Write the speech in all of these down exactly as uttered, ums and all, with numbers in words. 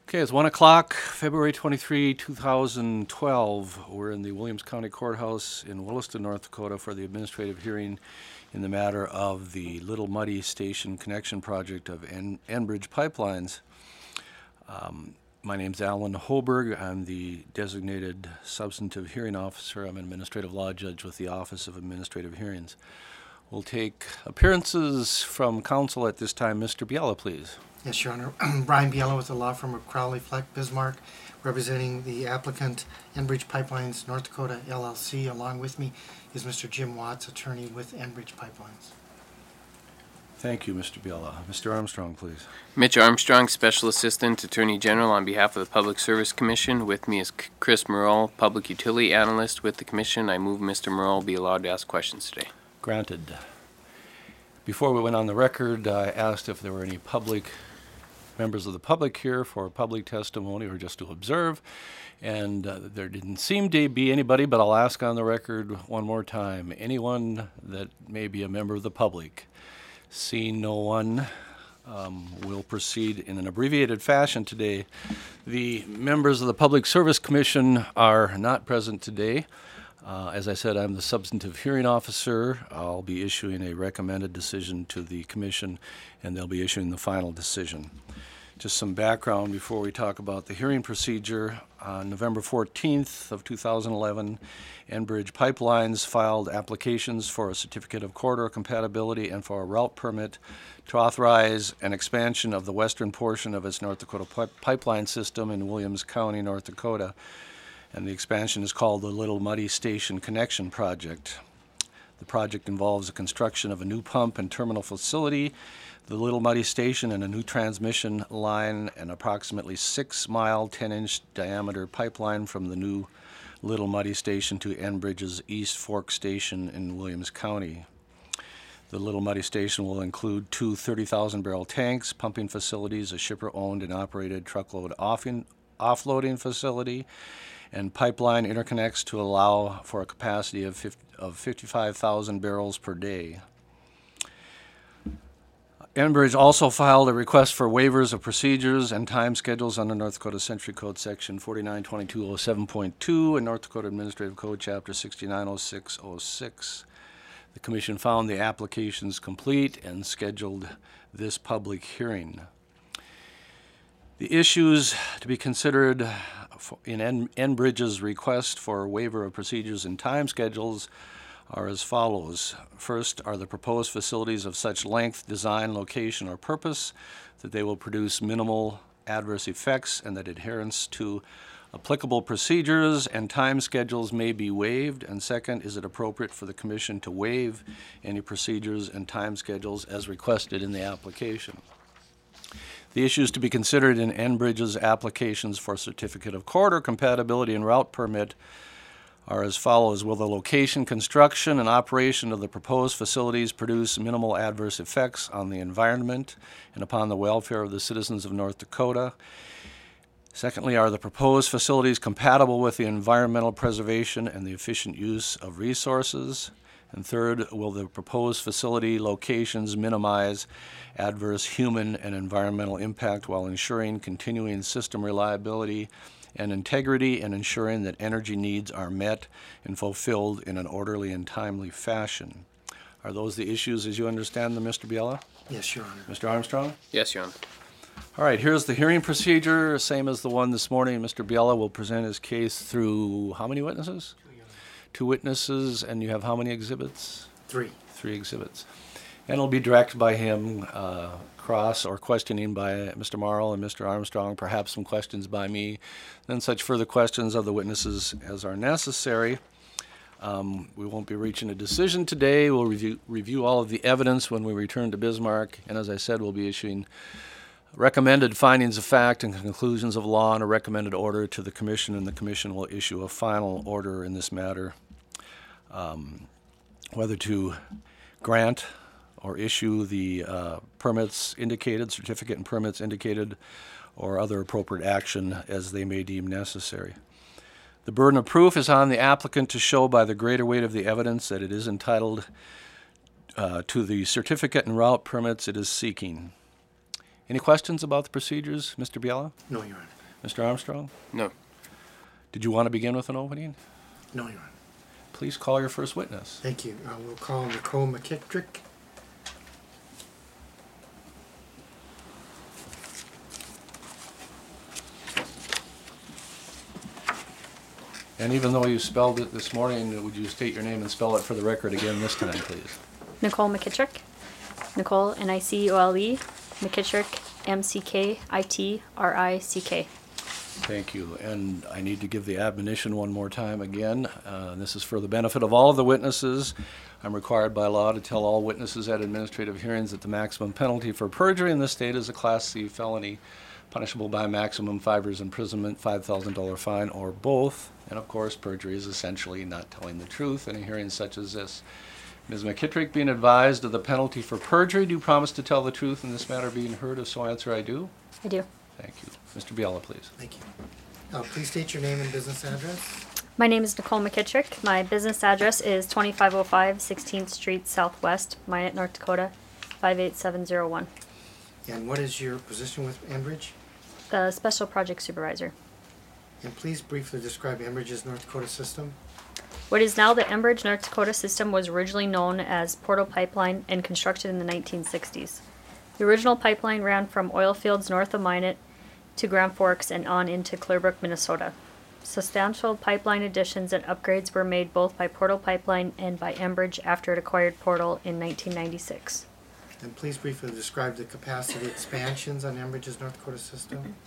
Okay, it's one o'clock, February twenty-third, two thousand twelve. We're in the Williams County Courthouse in Williston, North Dakota for the administrative hearing in the matter of the Little Muddy Station connection project of En- Enbridge Pipelines. Um, my name's Alan Hoberg. I'm the designated substantive hearing officer. I'm an administrative law judge with the Office of Administrative Hearings. We'll take appearances from counsel at this time. Mister Biella, please. Yes, Your Honor. Brian Biella with the law firm of Crowley, Fleck, Bismarck, representing the applicant Enbridge Pipelines North Dakota L L C. Along with me is Mister Jim Watts, attorney with Enbridge Pipelines. Thank you, Mister Biella. Mister Armstrong, please. Mitch Armstrong, Special Assistant Attorney General on behalf of the Public Service Commission. With me is C- Chris Murrell, Public Utility Analyst with the Commission. I move Mister Murrell be allowed to ask questions today. Granted. Before we went on the record, I asked if there were any public members of the public here for public testimony or just to observe, and uh, there didn't seem to be anybody, but I'll ask on the record one more time. Anyone that may be a member of the public? Seeing no one, um, we'll proceed in an abbreviated fashion today. The members of the Public Service Commission are not present today. Uh, as I said, I'm the substantive hearing officer. I'll be issuing a recommended decision to the commission, and they'll be issuing the final decision. Just some background before we talk about the hearing procedure. On November fourteenth of two thousand eleven, Enbridge Pipelines filed applications for a certificate of corridor compatibility and for a route permit to authorize an expansion of the western portion of its North Dakota pi- pipeline system in Williams County, North Dakota. And the expansion is called the Little Muddy Station Connection Project. The project involves the construction of a new pump and terminal facility, the Little Muddy Station, and a new transmission line, an approximately six-mile, ten-inch diameter pipeline from the new Little Muddy Station to Enbridge's East Fork Station in Williams County. The Little Muddy Station will include two thirty thousand barrel tanks, pumping facilities, a shipper-owned and operated truckload offing, offloading facility, and pipeline interconnects to allow for a capacity of, fifty, of fifty-five thousand barrels per day. Enbridge also filed a request for waivers of procedures and time schedules under North Dakota Century Code Section forty-nine twenty-two oh seven point two and North Dakota Administrative Code Chapter sixty-nine oh six oh six. The Commission found the applications complete and scheduled this public hearing. The issues to be considered in En- Enbridge's request for waiver of procedures and time schedules are as follows. First, are the proposed facilities of such length, design, location, or purpose that they will produce minimal adverse effects and that adherence to applicable procedures and time schedules may be waived? And second, is it appropriate for the Commission to waive any procedures and time schedules as requested in the application? The issues to be considered in Enbridge's applications for Certificate of Corridor Compatibility and Route Permit are as follows. Will the location, construction, and operation of the proposed facilities produce minimal adverse effects on the environment and upon the welfare of the citizens of North Dakota? Secondly, are the proposed facilities compatible with the environmental preservation and the efficient use of resources? And third, will the proposed facility locations minimize adverse human and environmental impact while ensuring continuing system reliability and integrity and ensuring that energy needs are met and fulfilled in an orderly and timely fashion? Are those the issues as you understand them, Mister Biella? Yes, Your Honor. Mister Armstrong? Yes, Your Honor. All right, here's the hearing procedure, same as the one this morning. Mister Biella will present his case through how many witnesses? Two witnesses, and you have how many exhibits? Three. Three exhibits. And it'll be directed by him, uh, cross or questioning by Mister Marl and Mister Armstrong, perhaps some questions by me, then such further questions of the witnesses as are necessary. Um, we won't be reaching a decision today. We'll review, review all of the evidence when we return to Bismarck, and as I said, we'll be issuing recommended findings of fact and conclusions of law and a recommended order to the Commission, and the Commission will issue a final order in this matter. Um, whether to grant or issue the uh, permits indicated, certificate and permits indicated, or other appropriate action as they may deem necessary. The burden of proof is on the applicant to show by the greater weight of the evidence that it is entitled uh, to the certificate and route permits it is seeking. Any questions about the procedures, Mister Biella? No, Your Honor. Mister Armstrong? No. Did you want to begin with an opening? No, Your Honor. Please call your first witness. Thank you. Uh, we'll call Nicole McKittrick. And even though you spelled it this morning, would you state your name and spell it for the record again this time, please? Nicole McKittrick. Nicole, N I C O L E. McKittrick, M C K I T R I C K. Thank you. And I need to give the admonition one more time again. Uh, and this is for the benefit of all of the witnesses. I'm required by law to tell all witnesses at administrative hearings that the maximum penalty for perjury in this state is a Class C felony, punishable by a maximum five years imprisonment, five thousand dollars fine, or both. And of course, perjury is essentially not telling the truth in a hearing such as this. Miz McKittrick, being advised of the penalty for perjury, do you promise to tell the truth in this matter being heard? If so, answer I do. I do. Thank you. Mister Biella, please. Thank you. Uh, please state your name and business address. My name is Nicole McKittrick. My business address is twenty-five oh five sixteenth Street Southwest, Minot, North Dakota, five eight seven zero one. And what is your position with Enbridge? The Special Project Supervisor. And please briefly describe Enbridge's North Dakota system. What is now the Enbridge North Dakota system was originally known as Portal Pipeline and constructed in the nineteen sixties. The original pipeline ran from oil fields north of Minot to Grand Forks and on into Clearbrook, Minnesota. Substantial pipeline additions and upgrades were made both by Portal Pipeline and by Enbridge after it acquired Portal in nineteen ninety-six. And please briefly describe the capacity expansions on Enbridge's North Dakota system.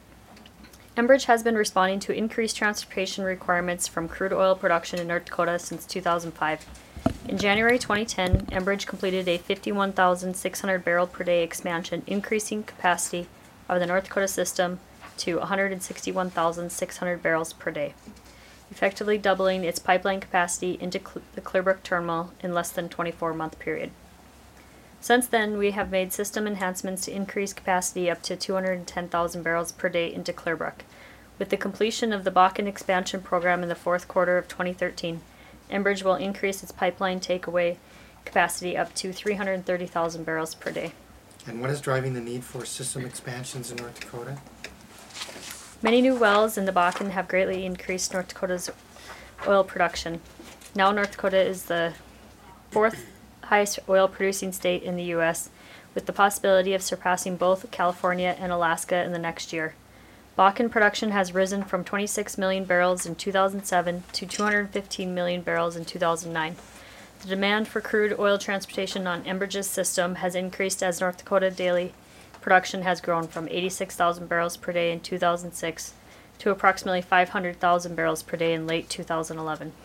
Enbridge has been responding to increased transportation requirements from crude oil production in North Dakota since two thousand five. In January twenty ten, Enbridge completed a fifty-one thousand six hundred barrel per day expansion, increasing capacity of the North Dakota system to one hundred sixty-one thousand six hundred barrels per day, effectively doubling its pipeline capacity into Cl- the Clearbrook terminal in less than twenty-four month period. Since then, we have made system enhancements to increase capacity up to two hundred ten thousand barrels per day into Clearbrook. With the completion of the Bakken expansion program in the fourth quarter of twenty thirteen, Enbridge will increase its pipeline takeaway capacity up to three hundred thirty thousand barrels per day. And what is driving the need for system expansions in North Dakota? Many new wells in the Bakken have greatly increased North Dakota's oil production. Now North Dakota is the fourth highest oil producing state in the U S, with the possibility of surpassing both California and Alaska in the next year. Bakken production has risen from twenty-six million barrels in two thousand seven to two hundred fifteen million barrels in two thousand nine. The demand for crude oil transportation on Enbridge's system has increased as North Dakota daily production has grown from eighty-six thousand barrels per day in two thousand six to approximately five hundred thousand barrels per day in late two thousand eleven.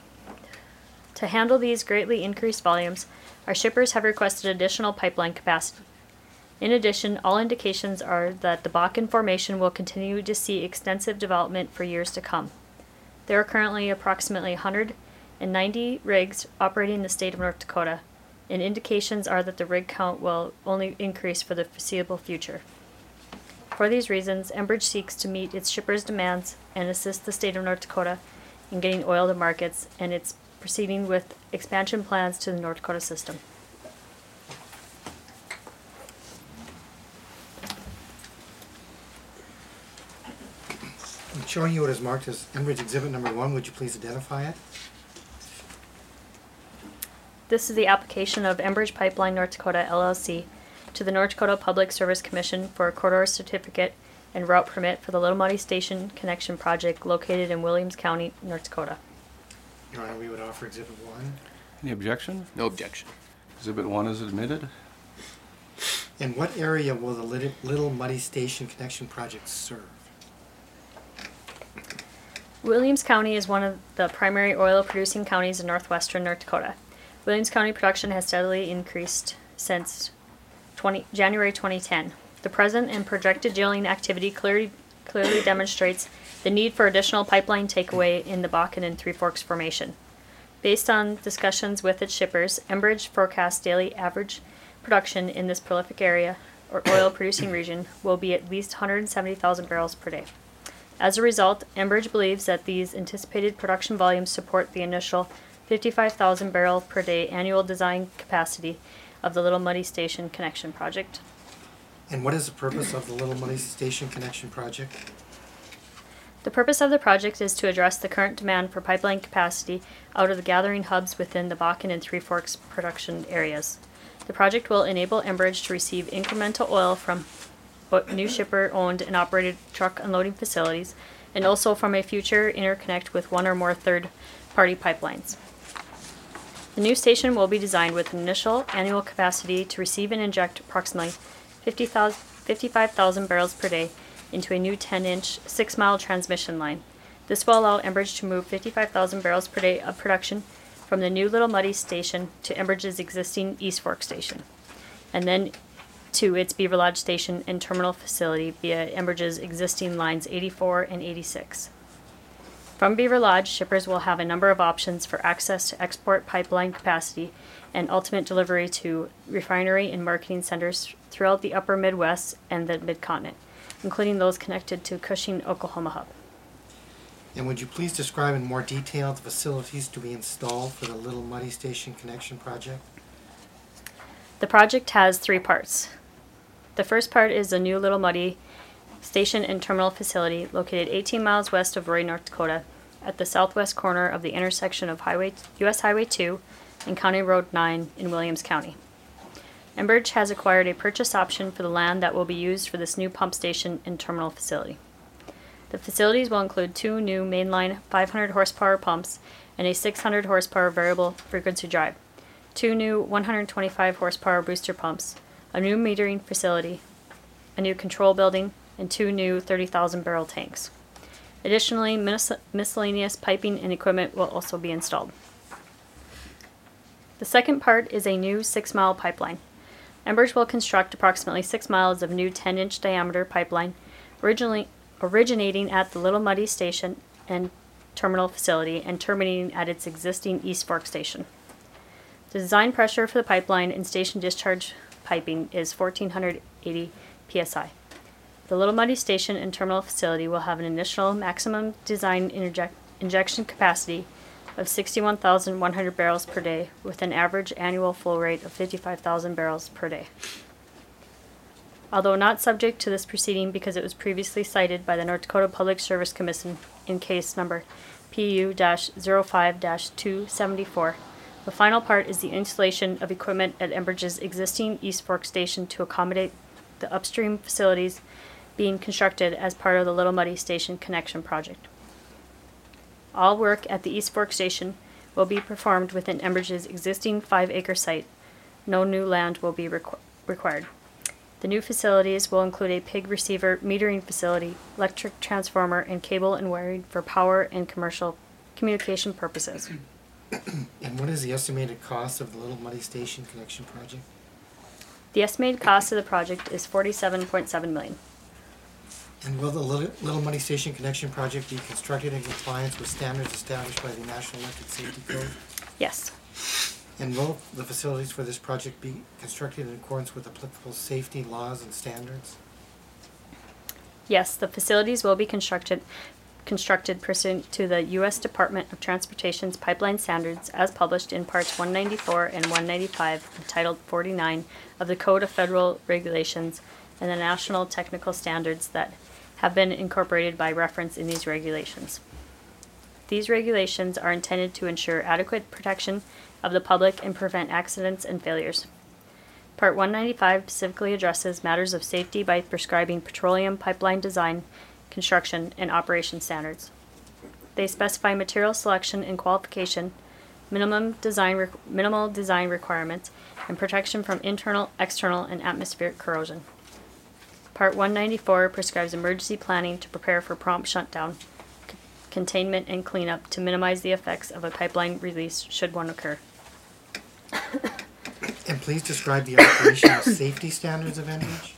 To handle these greatly increased volumes, our shippers have requested additional pipeline capacity. In addition, all indications are that the Bakken Formation will continue to see extensive development for years to come. There are currently approximately one hundred ninety rigs operating in the state of North Dakota, and indications are that the rig count will only increase for the foreseeable future. For these reasons, Enbridge seeks to meet its shippers' demands and assist the state of North Dakota in getting oil to markets, and it's proceeding with expansion plans to the North Dakota system. I'm showing you what is marked as Enbridge Exhibit Number One. Would you please identify it? This is the application of Enbridge Pipeline North Dakota L L C to the North Dakota Public Service Commission for a corridor certificate and route permit for the Little Muddy Station Connection Project located in Williams County, North Dakota. Your Honor, we would offer Exhibit One. Any objection? No objection. Exhibit one is admitted. And what area will the Lit- Little Muddy Station Connection Project serve? Williams County is one of the primary oil producing counties in northwestern North Dakota. Williams County production has steadily increased since twenty, January twenty ten. The present and projected drilling activity clearly, clearly demonstrates the need for additional pipeline takeaway in the Bakken and Three Forks Formation. Based on discussions with its shippers, Enbridge forecasts daily average production in this prolific area or oil producing region will be at least one hundred seventy thousand barrels per day. As a result, Enbridge believes that these anticipated production volumes support the initial fifty-five thousand barrel per day annual design capacity of the Little Muddy Station Connection Project. And what is the purpose of the Little Muddy Station Connection Project? The purpose of the project is to address the current demand for pipeline capacity out of the gathering hubs within the Bakken and Three Forks production areas. The project will enable Enbridge to receive incremental oil from new shipper-owned and operated truck unloading facilities, and also from a future interconnect with one or more third-party pipelines. The new station will be designed with an initial annual capacity to receive and inject approximately fifty-five thousand barrels per day into a new ten-inch, six-mile transmission line. This will allow Enbridge to move fifty-five thousand barrels per day of production from the new Little Muddy station to Enbridge's existing East Fork station, and then to its Beaver Lodge station and terminal facility via Enbridge's existing lines eighty-four and eighty-six. From Beaver Lodge, shippers will have a number of options for access to export pipeline capacity and ultimate delivery to refinery and marketing centers throughout the upper Midwest and the Mid-Continent, including those connected to Cushing, Oklahoma hub. And would you please describe in more detail the facilities to be installed for the Little Muddy Station Connection Project? The project has three parts. The first part is the new Little Muddy Station and Terminal Facility located eighteen miles west of Roy, North Dakota, at the southwest corner of the intersection of Highway U S Highway two and County Road nine in Williams County. Enbridge has acquired a purchase option for the land that will be used for this new pump station and terminal facility. The facilities will include two new mainline five hundred horsepower pumps and a six hundred horsepower variable frequency drive, two new one hundred twenty-five horsepower booster pumps, a new metering facility, a new control building, and two new thirty thousand barrel tanks. Additionally, mis- miscellaneous piping and equipment will also be installed. The second part is a new six-mile pipeline. Enbridge will construct approximately six miles of new ten-inch diameter pipeline, originally originating at the Little Muddy Station and terminal facility and terminating at its existing East Fork station. The design pressure for the pipeline and station discharge piping is fourteen eighty P S I. The Little Muddy Station and terminal facility will have an initial maximum design interject- injection capacity of sixty-one thousand one hundred barrels per day with an average annual flow rate of fifty-five thousand barrels per day. Although not subject to this proceeding because it was previously cited by the North Dakota Public Service Commission in case number P U zero five dash two seventy-four, the final part is the installation of equipment at Enbridge's existing East Fork station to accommodate the upstream facilities being constructed as part of the Little Muddy Station Connection Project. All work at the East Fork station will be performed within Enbridge's existing five-acre site. No new land will be requ- required. The new facilities will include a pig receiver metering facility, electric transformer, and cable and wiring for power and commercial communication purposes. And what is the estimated cost of the Little Muddy Station Connection Project? The estimated cost of the project is forty-seven point seven million dollars. And will the Little, Little Muddy Station Connection Project be constructed in compliance with standards established by the National Electric Safety Code? Yes. And will the facilities for this project be constructed in accordance with applicable safety laws and standards? Yes, the facilities will be constructed constructed pursuant to the U S Department of Transportation's pipeline standards as published in parts one ninety-four and one ninety-five of Title forty-nine of the Code of Federal Regulations and the national technical standards that have been incorporated by reference in these regulations. These regulations are intended to ensure adequate protection of the public and prevent accidents and failures. Part one ninety-five specifically addresses matters of safety by prescribing petroleum pipeline design, construction, and operation standards. They specify material selection and qualification, minimum design re- minimal design requirements, and protection from internal, external, and atmospheric corrosion. Part one ninety-four prescribes emergency planning to prepare for prompt shutdown, c- containment, and cleanup to minimize the effects of a pipeline release should one occur. And please describe the operational safety standards of Enbridge.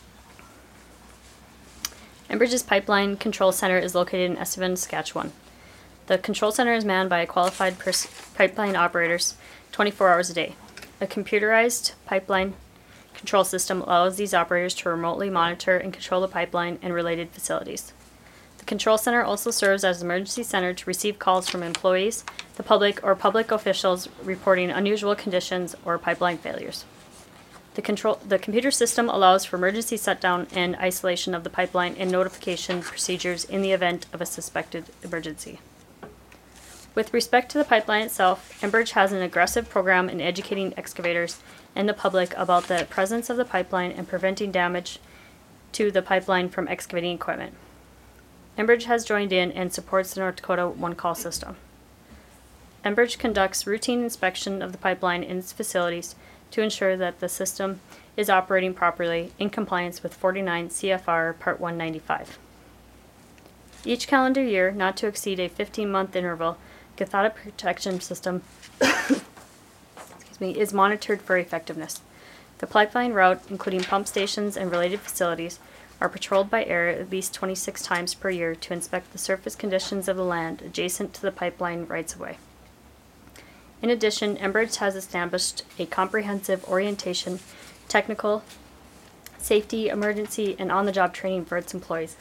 Enbridge's Pipeline Control Center is located in Estevan, Saskatchewan. The control center is manned by qualified pers- pipeline operators twenty-four hours a day. A computerized pipeline control system allows these operators to remotely monitor and control the pipeline and related facilities. The control center also serves as an emergency center to receive calls from employees, the public, or public officials reporting unusual conditions or pipeline failures. The control, the computer system allows for emergency shutdown and isolation of the pipeline and notification procedures in the event of a suspected emergency. With respect to the pipeline itself, Enbridge has an aggressive program in educating excavators and the public about the presence of the pipeline and preventing damage to the pipeline from excavating equipment. Enbridge has joined in and supports the North Dakota One Call system. Enbridge conducts routine inspection of the pipeline and its facilities to ensure that the system is operating properly in compliance with forty-nine C F R Part one ninety-five. Each calendar year, not to exceed a fifteen-month interval, cathodic protection system excuse me, is monitored for effectiveness. The pipeline route, including pump stations and related facilities, are patrolled by air at least twenty-six times per year to inspect the surface conditions of the land adjacent to the pipeline rights-of-way. In addition, Enbridge has established a comprehensive orientation, technical, safety, emergency, and on-the-job training for its employees.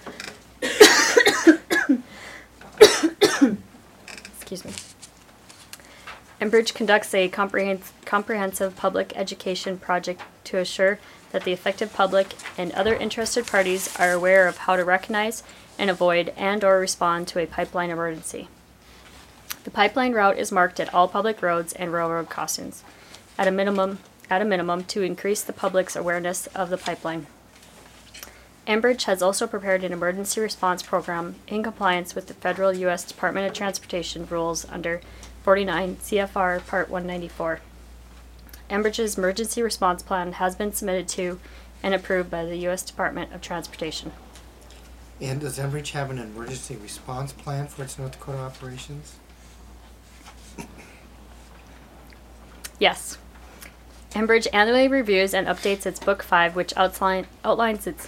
Excuse me. Enbridge conducts a comprehens- comprehensive public education project to assure that the affected public and other interested parties are aware of how to recognize and avoid and or respond to a pipeline emergency. The pipeline route is marked at all public roads and railroad crossings, at a minimum, at a minimum to increase the public's awareness of the pipeline. Enbridge has also prepared an emergency response program in compliance with the federal U S Department of Transportation rules under forty-nine C F R Part one ninety-four. Enbridge's emergency response plan has been submitted to and approved by the U S Department of Transportation. And does Enbridge have an emergency response plan for its North Dakota operations? Yes. Enbridge annually reviews and updates its Book five, which outline, outlines its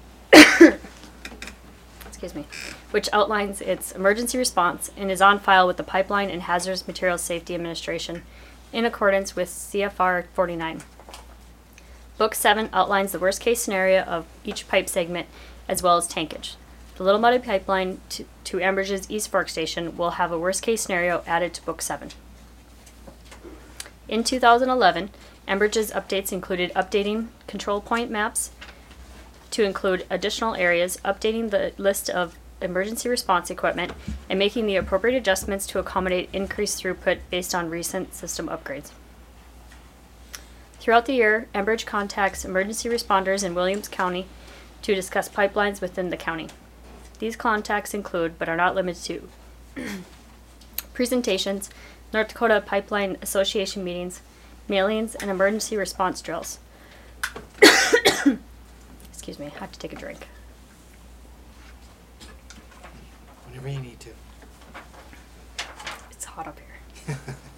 excuse me, which outlines its emergency response and is on file with the Pipeline and Hazardous Materials Safety Administration in accordance with C F R forty-nine. Book seven outlines the worst-case scenario of each pipe segment as well as tankage. The Little Muddy Pipeline to, to Enbridge's East Fork Station will have a worst-case scenario added to Book seven. In two thousand eleven, Enbridge's updates included updating control point maps to include additional areas, updating the list of emergency response equipment, and making the appropriate adjustments to accommodate increased throughput based on recent system upgrades. Throughout the year, Enbridge contacts emergency responders in Williams County to discuss pipelines within the county. These contacts include, but are not limited to, presentations, North Dakota Pipeline Association meetings, mailings, and emergency response drills. Excuse me, I have to take a drink. Whenever you need to. It's hot up here.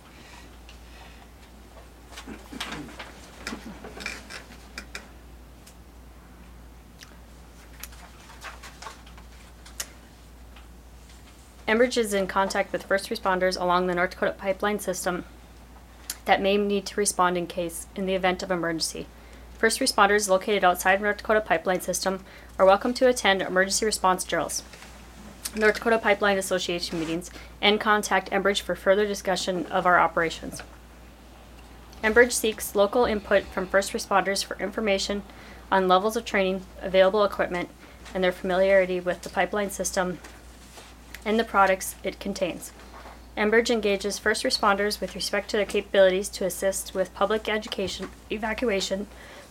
Enbridge is in contact with first responders along the North Dakota pipeline system that may need to respond in case in the event of emergency. First responders located outside North Dakota pipeline system are welcome to attend emergency response drills, North Dakota Pipeline Association meetings, and contact Enbridge for further discussion of our operations. Enbridge seeks local input from first responders for information on levels of training, available equipment, and their familiarity with the pipeline system and the products it contains. Enbridge engages first responders with respect to their capabilities to assist with public education, evacuation,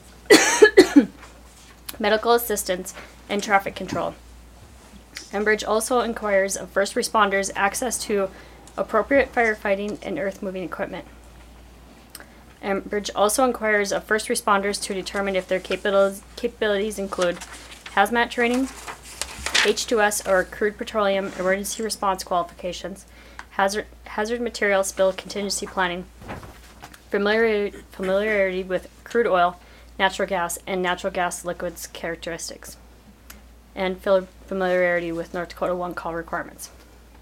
medical assistance, and traffic control. Enbridge also inquires of first responders access to appropriate firefighting and earth-moving equipment. Enbridge also inquires of first responders to determine if their capabilities, capabilities include hazmat training, H two S or crude petroleum emergency response qualifications, hazard, hazard material spill contingency planning, familiarity, familiarity with crude oil, natural gas, and natural gas liquids characteristics, and familiarity with North Dakota One Call requirements.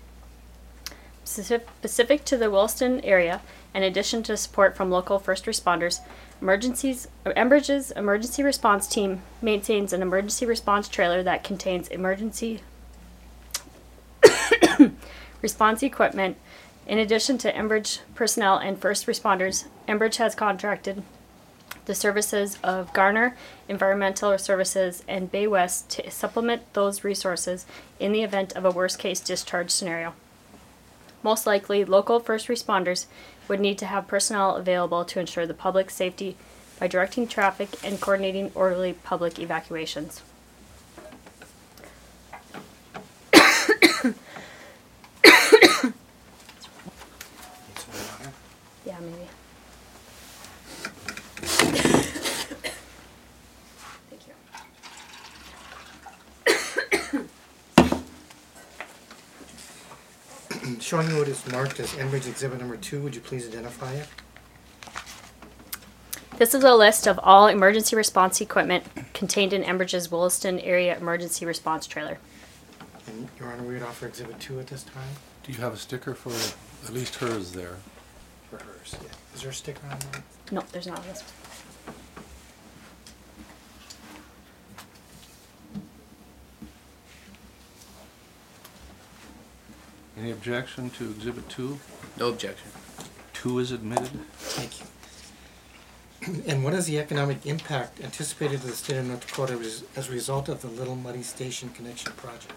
Specific to the Williston area, in addition to support from local first responders, emergencies, Enbridge's emergency response team maintains an emergency response trailer that contains emergency response equipment. In addition to Enbridge personnel and first responders, Enbridge has contracted the services of Garner Environmental Services and Bay West to supplement those resources in the event of a worst-case discharge scenario. Most likely, local first responders would need to have personnel available to ensure the public safety by directing traffic and coordinating orderly public evacuations. Yeah, maybe. Thank you. Showing you what is marked as Enbridge Exhibit Number Two, would you please identify it? This is a list of all emergency response equipment contained in Enbridge's Williston Area Emergency Response Trailer. And Your Honor, we would offer Exhibit Two at this time Do you have a sticker for at least hers there? for hers. Yeah. Is there a sticker on that? No, there's not on this. Any objection to Exhibit two? No objection. Two is admitted. Thank you. And what is the economic impact anticipated to the state of North Dakota as, as a result of the Little Muddy Station Connection Project?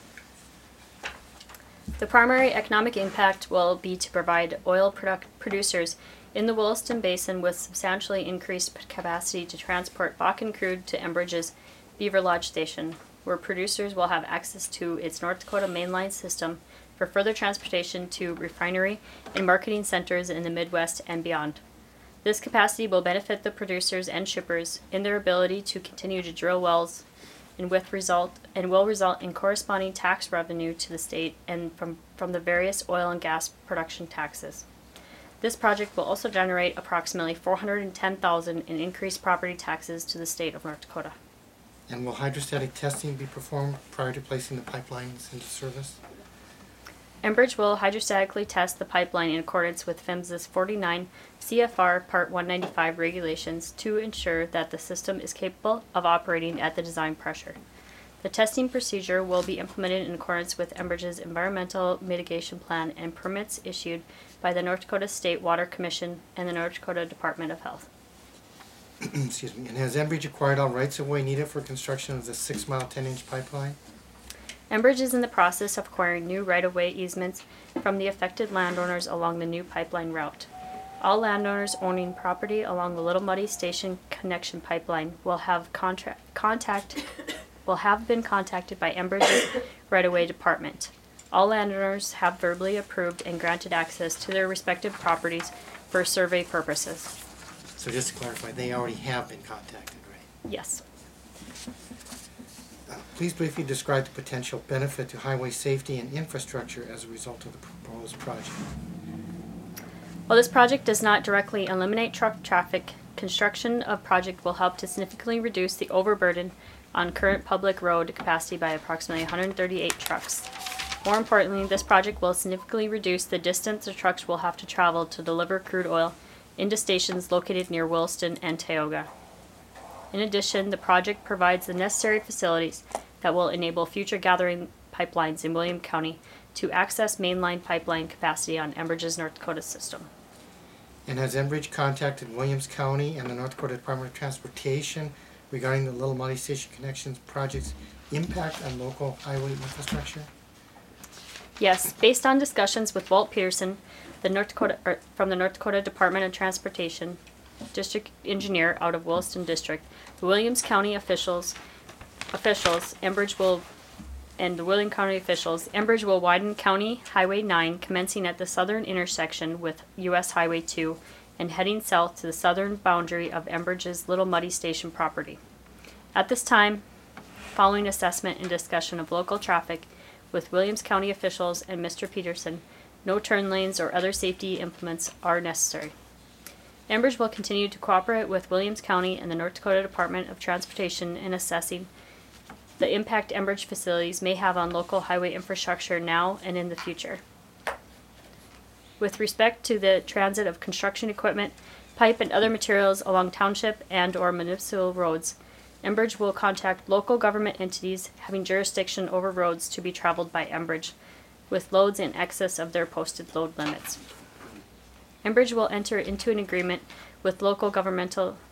The primary economic impact will be to provide oil product producers in the Williston Basin with substantially increased capacity to transport Bakken crude to Enbridge's Beaver Lodge Station, where producers will have access to its North Dakota mainline system for further transportation to refinery and marketing centers in the Midwest and beyond. This capacity will benefit the producers and shippers in their ability to continue to drill wells and with result and will result in corresponding tax revenue to the state and from, from the various oil and gas production taxes. This project will also generate approximately four hundred ten thousand dollars in increased property taxes to the state of North Dakota. And will hydrostatic testing be performed prior to placing the pipelines into service? Enbridge will hydrostatically test the pipeline in accordance with PHMSA's forty-nine C F R Part one ninety-five regulations to ensure that the system is capable of operating at the design pressure. The testing procedure will be implemented in accordance with Enbridge's environmental mitigation plan and permits issued by the North Dakota State Water Commission and the North Dakota Department of Health. Excuse me. And has Enbridge acquired all rights of way needed for construction of the six-mile, ten-inch pipeline? Enbridge is in the process of acquiring new right-of-way easements from the affected landowners along the new pipeline route. All landowners owning property along the Little Muddy Station connection pipeline will have contract contact will have been contacted by Enbridge's right-of-way department. All landowners have verbally approved and granted access to their respective properties for survey purposes. So just to clarify, they already have been contacted, right? Yes. Uh, Please briefly describe the potential benefit to highway safety and infrastructure as a result of the proposed project. While this project does not directly eliminate truck traffic, construction of project will help to significantly reduce the overburden on current public road capacity by approximately one hundred thirty-eight trucks. More importantly, this project will significantly reduce the distance the trucks will have to travel to deliver crude oil into stations located near Williston and Tioga. In addition, the project provides the necessary facilities that will enable future gathering pipelines in William County to access mainline pipeline capacity on Enbridge's North Dakota system. And has Enbridge contacted Williams County and the North Dakota Department of Transportation regarding the Little Muddy Station Connections project's impact on local highway infrastructure? Yes, based on discussions with Walt Peterson, the North Dakota er, from the North Dakota Department of Transportation, district engineer out of Williston District, the Williams County officials, officials, Enbridge will, and the William County officials, Enbridge will widen County Highway nine, commencing at the southern intersection with U S Highway two, and heading south to the southern boundary of Enbridge's Little Muddy Station property. At this time, following assessment and discussion of local traffic with Williams County officials and Mister Peterson, no turn lanes or other safety implements are necessary. Enbridge will continue to cooperate with Williams County and the North Dakota Department of Transportation in assessing the impact Enbridge facilities may have on local highway infrastructure now and in the future. With respect to the transit of construction equipment, pipe, and other materials along township and or municipal roads, Enbridge will contact local government entities having jurisdiction over roads to be traveled by Enbridge, with loads in excess of their posted load limits. Enbridge will enter into an agreement with local governmental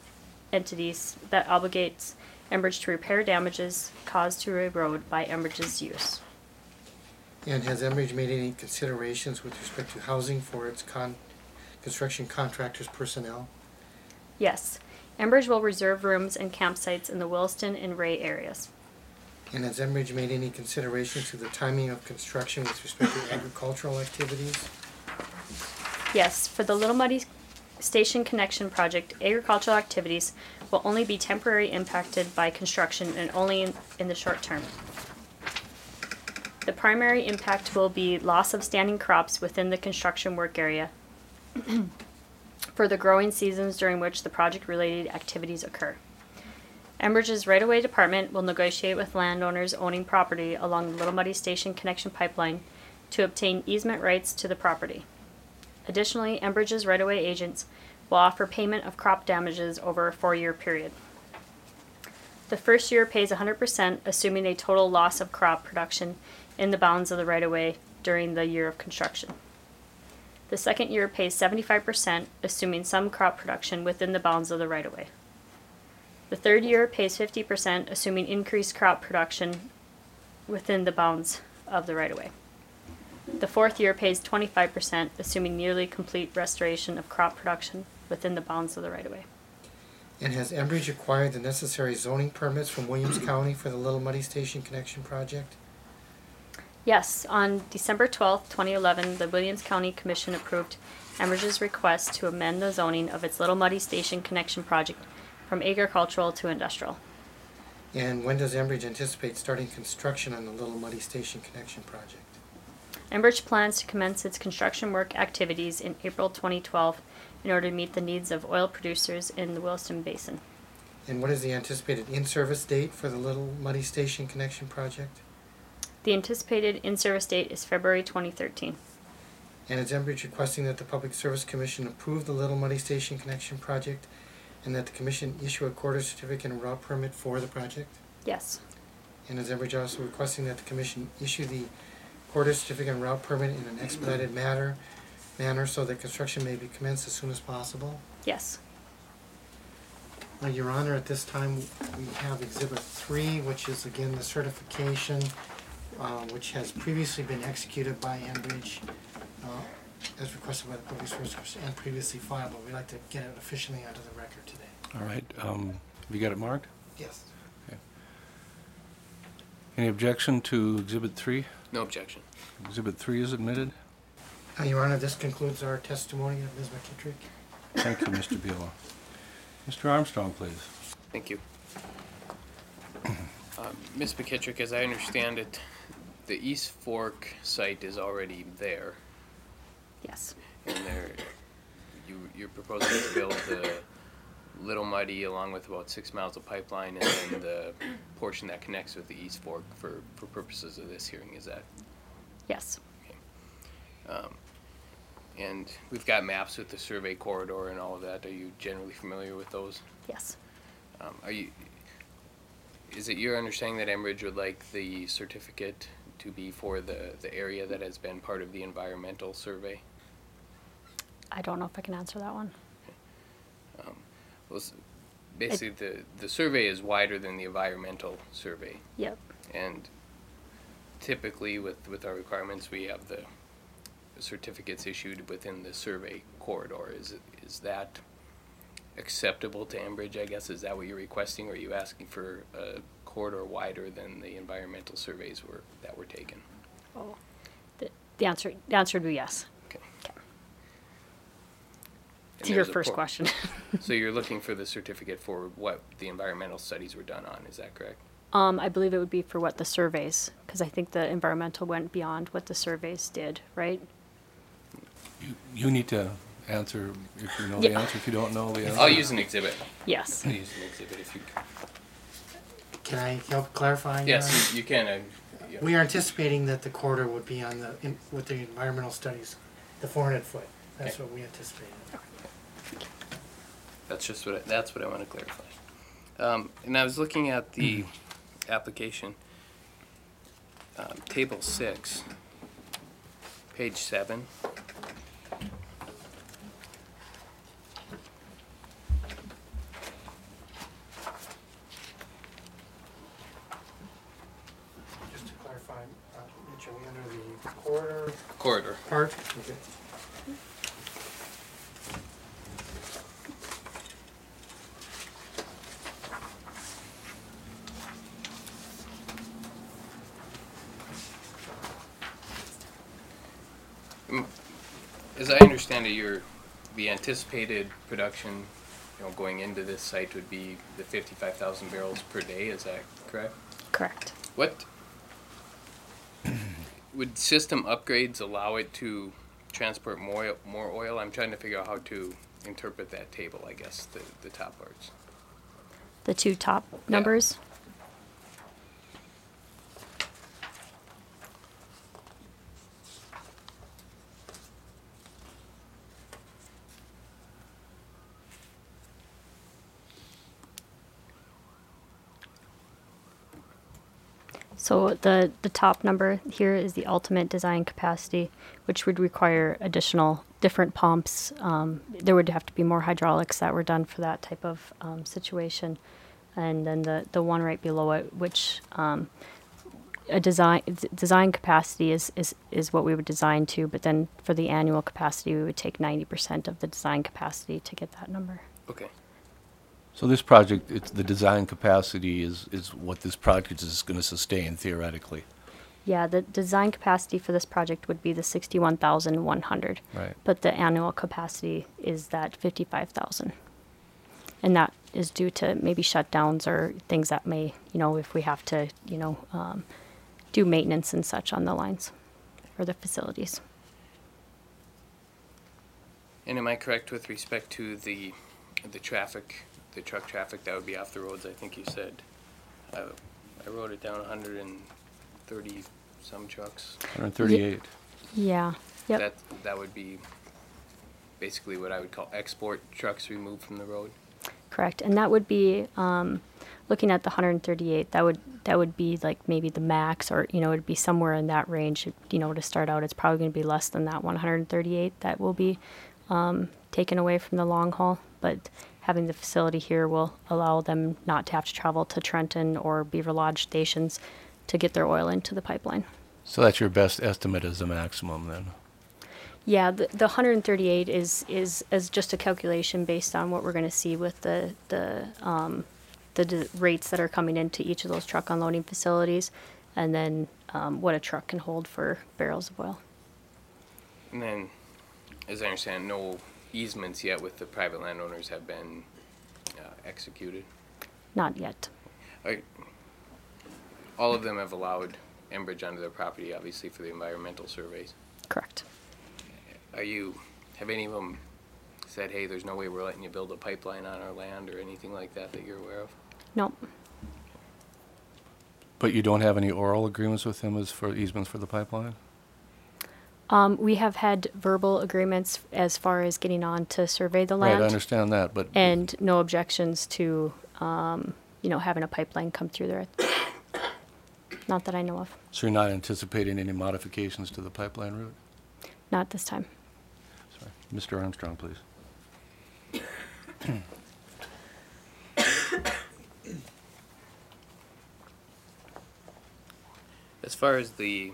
entities that obligates Enbridge to repair damages caused to a road by Enbridge's use. And has Enbridge made any considerations with respect to housing for its con- construction contractors' personnel? Yes, Enbridge will reserve rooms and campsites in the Williston and Ray areas. And has Enbridge made any considerations to the timing of construction with respect to agricultural activities? Yes, for the Little Muddy Station Connection Project, agricultural activities will only be temporarily impacted by construction and only in, in the short term. The primary impact will be loss of standing crops within the construction work area for the growing seasons during which the project-related activities occur. Enbridge's right-of-way department will negotiate with landowners owning property along the Little Muddy Station Connection Pipeline to obtain easement rights to the property. Additionally, Enbridge's right-of-way agents will offer payment of crop damages over a four-year period. The first year pays one hundred percent, assuming a total loss of crop production in the bounds of the right-of-way during the year of construction. The second year pays seventy-five percent, assuming some crop production within the bounds of the right-of-way. The third year pays fifty percent, assuming increased crop production within the bounds of the right-of-way. The fourth year pays twenty-five percent, assuming nearly complete restoration of crop production within the bounds of the right-of-way. And has Enbridge acquired the necessary zoning permits from Williams County for the Little Muddy Station Connection Project? Yes, on December twelfth, twenty eleven, the Williams County Commission approved Enbridge's request to amend the zoning of its Little Muddy Station Connection Project from agricultural to industrial. And when does Enbridge anticipate starting construction on the Little Muddy Station Connection Project? Enbridge plans to commence its construction work activities in April twenty twelve in order to meet the needs of oil producers in the Williston Basin. And what is the anticipated in-service date for the Little Muddy Station Connection Project? The anticipated in-service date is February twenty thirteen. And is Enbridge requesting that the Public Service Commission approve the Little Muddy Station Connection Project and that the Commission issue a quarter certificate and route permit for the project? Yes. And is Enbridge also requesting that the Commission issue the quarter certificate and route permit in an expedited manner, manner so that construction may be commenced as soon as possible? Yes. Uh, Your Honor, at this time we have Exhibit three, which is again the certification, uh, which has previously been executed by Enbridge uh, as requested by the Public Service Commission and previously filed, but we'd like to get it officially onto the record today. All right. Um, have you got it marked? Yes. Okay. Any objection to Exhibit three? No objection. Exhibit three is admitted. Uh, Your Honor, this concludes our testimony of Miz McKittrick. Thank you, Mister Biela. Mister Armstrong, please. Thank you. Uh, Miz McKittrick, as I understand it, the East Fork site is already there, Yes. and there, you, you're proposing to build the Little Muddy along with about six miles of pipeline and then the portion that connects with the East Fork for, for purposes of this hearing, is that? Yes. Um, and we've got maps with the survey corridor and all of that. Are you generally familiar with those? Yes. Um, are you, is it your understanding that Enbridge would like the certificate to be for the, the area that has been part of the environmental survey? I don't know if I can answer that one. Um, well, s- basically, the, the survey is wider than the environmental survey. Yep. And typically with, with our requirements, we have the certificates issued within the survey corridor. Is it, is that acceptable to Enbridge, I guess? Is that what you're requesting, or are you asking for a corridor wider than the environmental surveys were, that were taken? Oh. The, the answer the answer would be yes. Okay. Okay. And To your there's a first por- question. So you're looking for the certificate for what the environmental studies were done on, is that correct? Um, I believe it would be for what the surveys, because I think the environmental went beyond what the surveys did, right? You, you need to answer if you know the Yeah. answer. If you don't know the answer. I'll use an exhibit. Yes. I'll use an exhibit if you can. Can I help clarify? Your Honor? Yes, you, you can. uh, yeah. We are anticipating that the corridor would be on the, in, with the environmental studies, the four hundred foot. That's Okay. what we anticipated. That's just what I, that's what I want to clarify. Um, and I was looking at the application, um, table six, page seven. Which are we under the corridor Corridor. part? Okay. As I understand it, your the anticipated production, you know, going into this site would be the fifty-five thousand barrels per day. Is that correct? Correct. What would system upgrades allow it to transport more more oil? I'm trying to figure out how to interpret that table. I guess the the top parts. The two top numbers. So the, the top number here is the ultimate design capacity, which would require additional different pumps. Um, there would have to be more hydraulics that were done for that type of um, situation. And then the, the one right below it, which um, a design d- design capacity is, is, is what we would design to, but then for the annual capacity, we would take ninety percent of the design capacity to get that number. Okay. So this project, it's the design capacity is, is what this project is going to sustain theoretically. Yeah, the design capacity for this project would be the sixty-one thousand one hundred. Right. But the annual capacity is that fifty-five thousand. And that is due to maybe shutdowns or things that may, you know, if we have to, you know, um, do maintenance and such on the lines or the facilities. And am I correct with respect to the the traffic, the truck traffic that would be off the roads? I think you said, uh, I wrote it down, one hundred thirty some trucks. one hundred thirty-eight. Yeah. Yep. That that would be basically what I would call export trucks removed from the road. Correct. And that would be, um, looking at the one hundred thirty-eight, that would that would be like maybe the max, or, you know, it'd be somewhere in that range. You know, to start out, it's probably going to be less than that one hundred thirty-eight that will be um, taken away from the long haul. But having the facility here will allow them not to have to travel to Trenton or Beaver Lodge stations to get their oil into the pipeline. So that's your best estimate as the maximum then? Yeah, the, the one hundred thirty-eight is, is is just a calculation based on what we're going to see with the the um, the d- rates that are coming into each of those truck unloading facilities, and then um, what a truck can hold for barrels of oil. And then, as I understand, no easements yet with the private landowners have been uh, executed. Not yet. I, all of them have allowed Enbridge onto their property, obviously, for the environmental surveys. Correct. Are you, have any of them said, hey, there's no way we're letting you build a pipeline on our land or anything like that that you're aware of? Nope. But you don't have any oral agreements with him as for easements for the pipeline? Um, we have had verbal agreements as far as getting on to survey the land. Right, I understand that, but And no objections to, um, you know, having a pipeline come through there. Not that I know of. so you're not anticipating any modifications to the pipeline route? Not this time. Sorry. Mister Armstrong, please. As far as the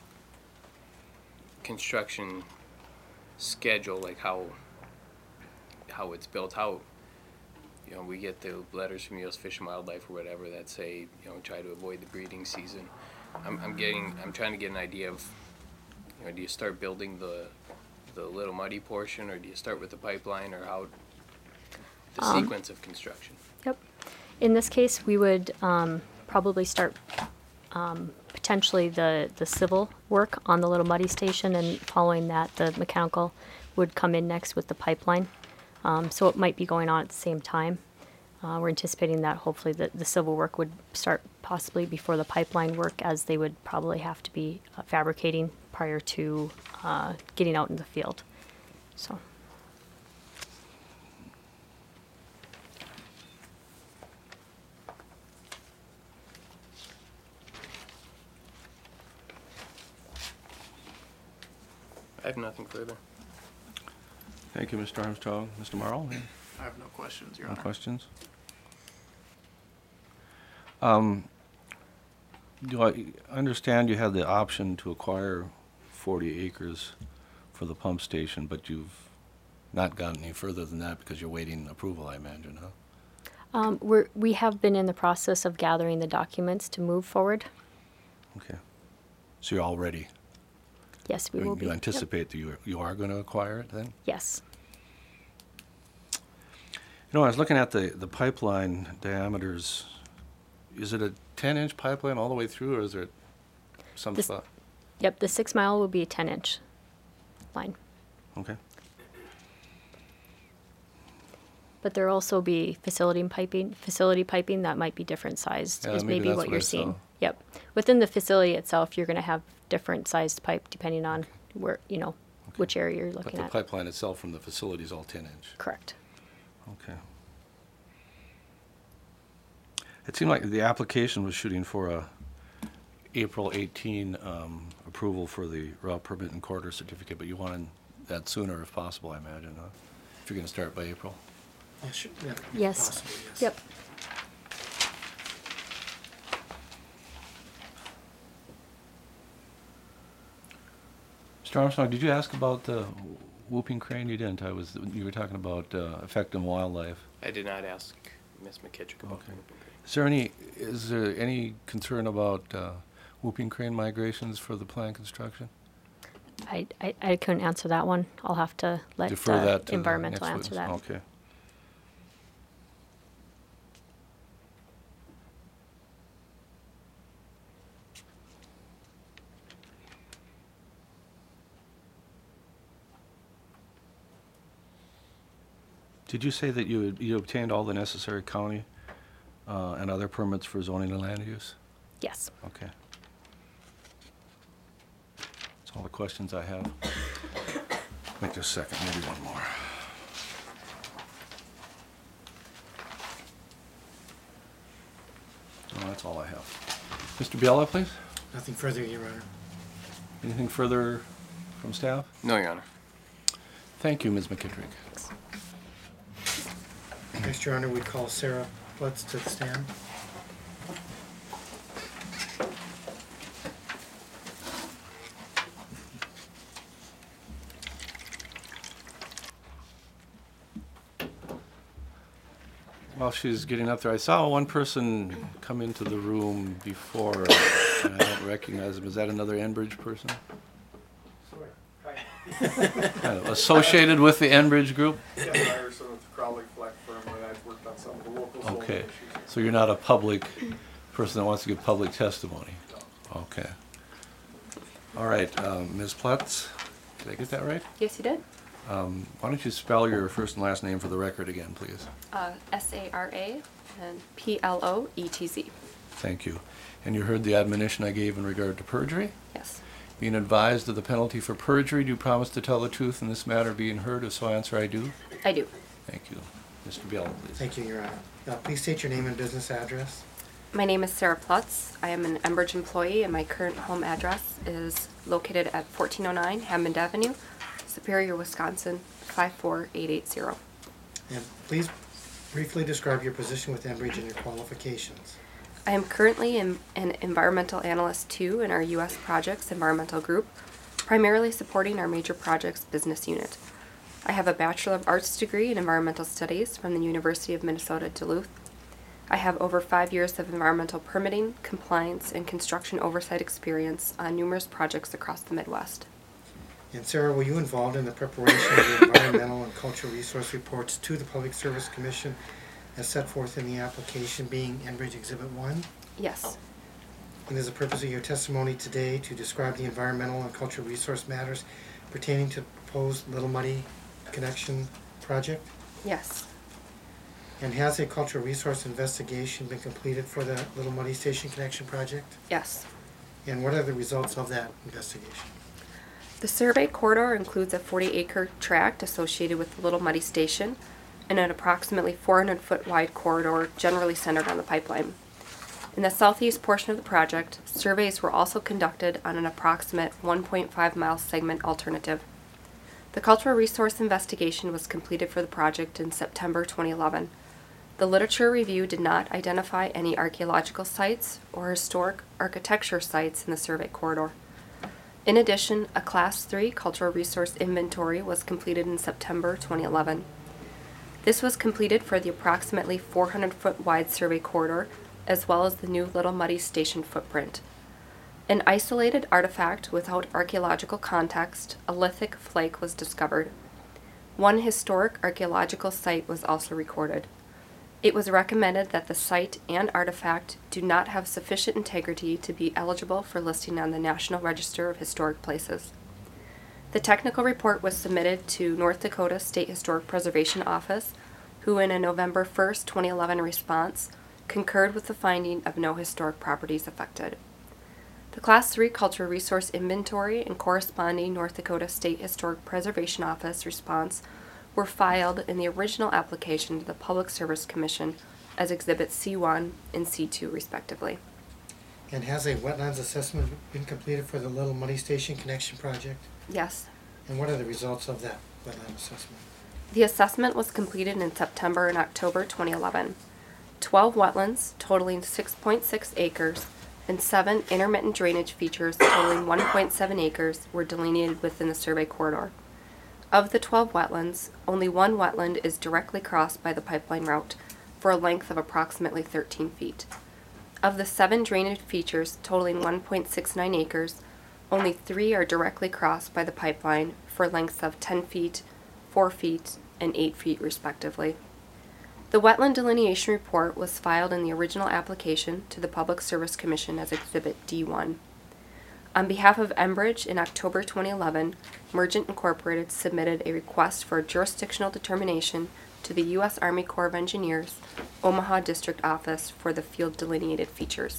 construction schedule, like how how it's built, how, you know, we get the letters from U S Fish and Wildlife or whatever that say, you know, try to avoid the breeding season. I'm, I'm getting, I'm trying to get an idea of, you know, do you start building the the Little Muddy portion, or do you start with the pipeline, or how the Um, sequence of construction? Yep. In this case, we would um, probably start um, potentially the, the civil work on the Little Muddy station, and following that, the mechanical would come in next with the pipeline. Um, so it might be going on at the same time. Uh, we're anticipating that hopefully the, the civil work would start possibly before the pipeline work, as they would probably have to be uh, fabricating prior to uh, getting out in the field. So. I have nothing further. Thank you, Mister Armstrong. Mister Marl, any I have no questions, Your no Honor. questions? Um, Do I understand you had the option to acquire forty acres for the pump station, but you've not gotten any further than that because you're waiting approval, I imagine, huh? Um, we're, we have been in the process of gathering the documents to move forward. Okay. So you're all ready? Yes, we You- will be. You Yep. anticipate that you, you are going to acquire it then? Yes. You know, I was looking at the, the pipeline diameters. Is it a ten-inch pipeline all the way through, or is there some This- spot? Yep, the six mile will be a ten inch line. Okay. But there'll also be facility piping, facility piping that might be different sized, Yeah, is maybe maybe that's what what you're I seeing. saw. Yep. Within the facility itself, you're gonna have different sized pipe depending on where, you know, which area you're But looking the at. pipeline itself from the facility is all ten-inch? Correct. Okay. It seemed like the application was shooting for a April eighteenth um, approval for the route permit and corridor certificate, but you wanted that sooner if possible, I imagine, huh? If you're going to start by April. Yeah, sure, yeah, Yes. possibly, yes. Yep. Mister Armstrong, did you ask about the whooping crane? You didn't. I was. You were talking about uh, affecting wildlife. I did not ask Miz McKittrick about Okay. the Is there any? Is there any concern about uh, whooping crane migrations for the plant construction? I, I, I couldn't answer that one. I'll have to let Defer uh, that to the environmental next answer that. witness. Okay. Did you say that you had, you obtained all the necessary county uh, and other permits for zoning and land use? Yes. Okay. That's all the questions I have. Wait just a second, maybe one more. No, that's all I have. Mister Biella, please? Nothing further, Your Honor. Anything further from staff? No, Your Honor. Thank you, Miz McKittrick. Next, Your Honor, we call Sarah Plutz to the stand. While she's getting up there, I saw one person come into the room before, and I don't recognize him. Is that another Enbridge person? Kind of associated with the Enbridge group? Jeff Ryerson with the Crowley Fleck firm, and I've worked on some of the local zoning Okay, issues. so you're not a public person that wants to give public testimony? Okay. All right, um, Miz Plutz, did I get that right? Yes, you did. Um, Why don't you spell your first and last name for the record again, please? Uh, S A R A and P L O E T Z. Thank you. And you heard the admonition I gave in regard to perjury? Yes. Being advised of the penalty for perjury, do you promise to tell the truth in this matter being heard? If so, answer I do. I do. Thank you. Mister Biella, please. Thank you, Your Honor. Uh, please state your name and business address. My name is Sarah Plutz. I am an Enbridge employee, and my current home address is located at fourteen oh nine Hammond Avenue, Superior, Wisconsin, five four eight eight zero. And please briefly describe your position with Enbridge and your qualifications. I am currently in, an Environmental Analyst two in our U S Projects Environmental Group, primarily supporting our major projects business unit. I have a Bachelor of Arts degree in Environmental Studies from the University of Minnesota Duluth. I have over five years of environmental permitting, compliance, and construction oversight experience on numerous projects across the Midwest. And Sarah, were you involved in the preparation of the environmental and cultural resource reports to the Public Service Commission as set forth in the application being Enbridge Exhibit one? Yes. And is the purpose of your testimony today to describe the environmental and cultural resource matters pertaining to the proposed Little Muddy Connection project? Yes. And has a cultural resource investigation been completed for the Little Muddy Station Connection project? Yes. And what are the results of that investigation? The survey corridor includes a forty acre tract associated with the Little Muddy Station and an approximately four hundred foot wide corridor generally centered on the pipeline. In the southeast portion of the project, surveys were also conducted on an approximate one point five mile segment alternative. The cultural resource investigation was completed for the project in September twenty eleven. The literature review did not identify any archaeological sites or historic architecture sites in the survey corridor. In addition, a Class three Cultural Resource Inventory was completed in September twenty eleven. This was completed for the approximately four hundred foot wide survey corridor, as well as the new Little Muddy Station footprint. An isolated artifact without archaeological context, a lithic flake, was discovered. One historic archaeological site was also recorded. It was recommended that the site and artifact do not have sufficient integrity to be eligible for listing on the National Register of Historic Places. The technical report was submitted to North Dakota State Historic Preservation Office, who in a November first, twenty eleven response concurred with the finding of no historic properties affected. The Class three Cultural Resource Inventory and corresponding North Dakota State Historic Preservation Office response were filed in the original application to the Public Service Commission as Exhibit C one and C two respectively. And has a wetlands assessment been completed for the Little Muddy Station connection project? Yes. And what are the results of that wetland assessment? The assessment was completed in September and October twenty eleven. twelve wetlands totaling six point six acres and seven intermittent drainage features totaling one point seven acres were delineated within the survey corridor. Of the twelve wetlands, only one wetland is directly crossed by the pipeline route for a length of approximately thirteen feet. Of the seven drainage features totaling one point six nine acres, only three are directly crossed by the pipeline for lengths of ten feet, four feet, and eight feet respectively. The wetland delineation report was filed in the original application to the Public Service Commission as Exhibit D one. On behalf of Enbridge in October twenty eleven, Mergent Incorporated submitted a request for a jurisdictional determination to the U S Army Corps of Engineers, Omaha District Office for the field delineated features.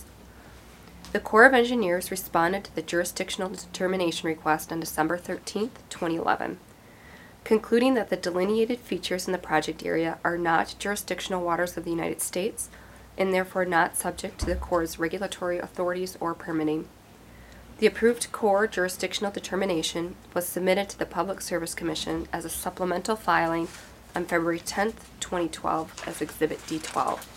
The Corps of Engineers responded to the jurisdictional determination request on December thirteenth, twenty eleven, concluding that the delineated features in the project area are not jurisdictional waters of the United States and therefore not subject to the Corps' regulatory authorities or permitting. The approved Corps jurisdictional determination was submitted to the Public Service Commission as a supplemental filing on February tenth, twenty twelve as Exhibit D twelve.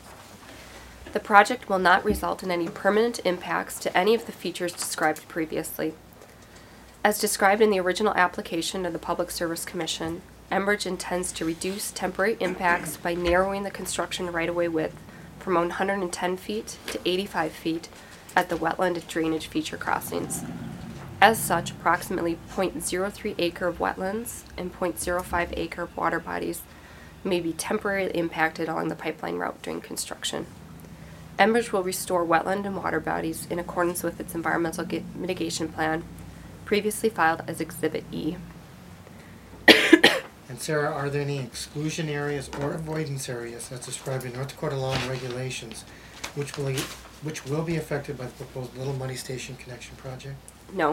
The project will not result in any permanent impacts to any of the features described previously. As described in the original application to the Public Service Commission, Enbridge intends to reduce temporary impacts by narrowing the construction right-of-way width from one hundred ten feet to eighty-five feet at the wetland and drainage feature crossings. As such, approximately zero point zero three acre of wetlands and zero point zero five acre of water bodies may be temporarily impacted along the pipeline route during construction. Enbridge will restore wetland and water bodies in accordance with its environmental mitigation plan, previously filed as Exhibit E. And Sarah, are there any exclusion areas or avoidance areas as described in North Dakota law and regulations which will, which will be affected by the proposed Little Muddy Station connection project? No.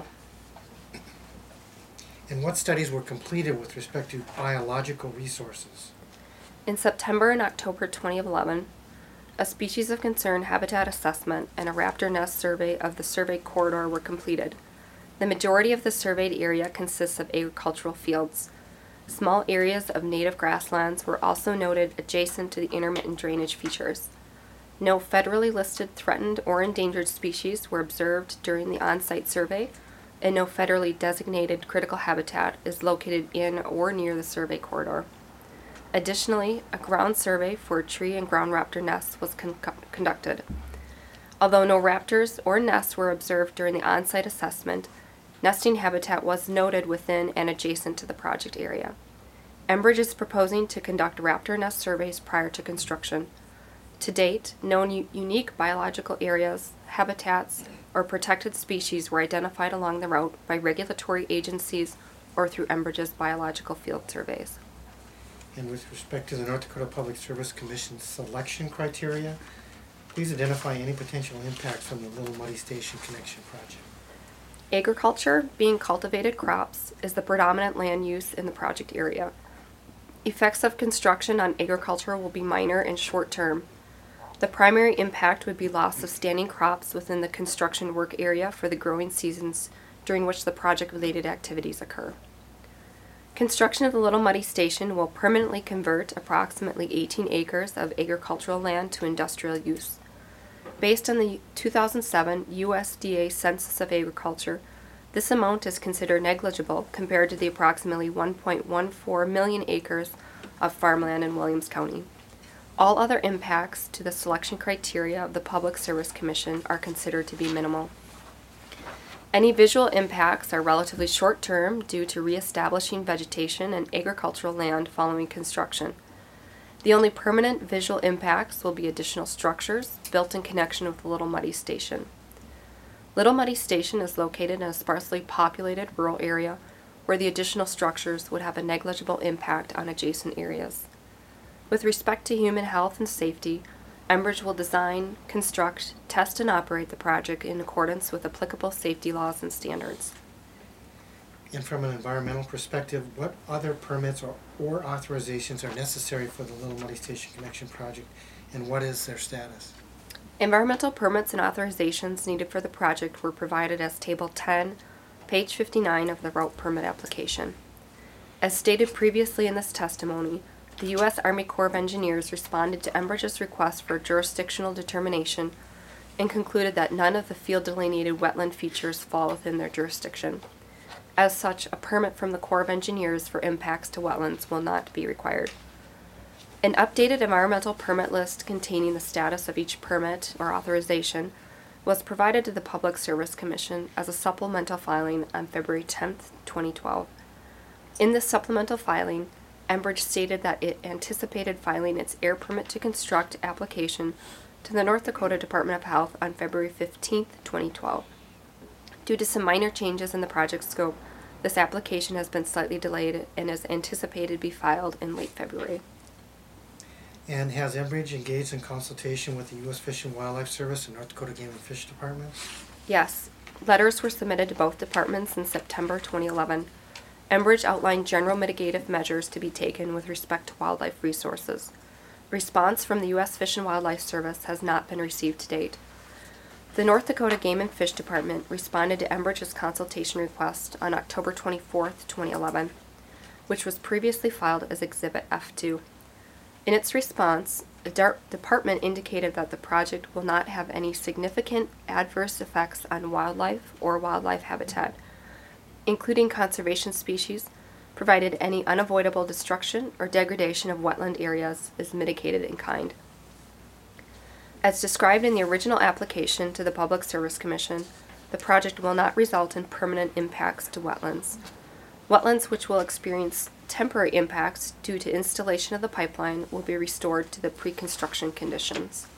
And what studies were completed with respect to biological resources? In September and October twenty eleven, a species of concern habitat assessment and a raptor nest survey of the survey corridor were completed. The majority of the surveyed area consists of agricultural fields. Small areas of native grasslands were also noted adjacent to the intermittent drainage features. No federally listed threatened or endangered species were observed during the on-site survey, and no federally designated critical habitat is located in or near the survey corridor. Additionally, a ground survey for tree and ground raptor nests was con- conducted. Although no raptors or nests were observed during the on-site assessment, nesting habitat was noted within and adjacent to the project area. Enbridge is proposing to conduct raptor nest surveys prior to construction. To date, no u- unique biological areas, habitats, or protected species were identified along the route by regulatory agencies or through Enbridge's biological field surveys. And with respect to the North Dakota Public Service Commission selection criteria, please identify any potential impacts from the Little Muddy Station connection project. Agriculture, being cultivated crops, is the predominant land use in the project area. Effects of construction on agriculture will be minor and short term. The primary impact would be loss of standing crops within the construction work area for the growing seasons during which the project-related activities occur. Construction of the Little Muddy Station will permanently convert approximately eighteen acres of agricultural land to industrial use. Based on the two thousand seven U S D A Census of Agriculture, this amount is considered negligible compared to the approximately one point one four million acres of farmland in Williams County. All other impacts to the selection criteria of the Public Service Commission are considered to be minimal. Any visual impacts are relatively short-term due to reestablishing vegetation and agricultural land following construction. The only permanent visual impacts will be additional structures built in connection with the Little Muddy Station. Little Muddy Station is located in a sparsely populated rural area where the additional structures would have a negligible impact on adjacent areas. With respect to human health and safety, Enbridge will design, construct, test, and operate the project in accordance with applicable safety laws and standards. And from an environmental perspective, what other permits or, or authorizations are necessary for the Little Muddy Station Connection project, and what is their status? Environmental permits and authorizations needed for the project were provided as Table ten, page fifty-nine of the route permit application. As stated previously in this testimony, the U S Army Corps of Engineers responded to Enbridge's request for jurisdictional determination and concluded that none of the field delineated wetland features fall within their jurisdiction. As such, a permit from the Corps of Engineers for impacts to wetlands will not be required. An updated environmental permit list containing the status of each permit or authorization was provided to the Public Service Commission as a supplemental filing on February tenth, twenty twelve. In this supplemental filing, Enbridge stated that it anticipated filing its air permit to construct application to the North Dakota Department of Health on February fifteenth, twenty twelve. Due to some minor changes in the project scope, this application has been slightly delayed and is anticipated to be filed in late February. And has Enbridge engaged in consultation with the U S Fish and Wildlife Service and North Dakota Game and Fish Department? Yes, letters were submitted to both departments in September twenty eleven. Enbridge outlined general mitigative measures to be taken with respect to wildlife resources. Response from the U S Fish and Wildlife Service has not been received to date. The North Dakota Game and Fish Department responded to Enbridge's consultation request on October twenty-fourth, twenty eleven, which was previously filed as Exhibit F two. In its response, the de- department indicated that the project will not have any significant adverse effects on wildlife or wildlife habitat, including conservation species, provided any unavoidable destruction or degradation of wetland areas is mitigated in kind. As described in the original application to the Public Service Commission, the project will not result in permanent impacts to wetlands. Wetlands which will experience temporary impacts due to installation of the pipeline will be restored to the pre-construction conditions.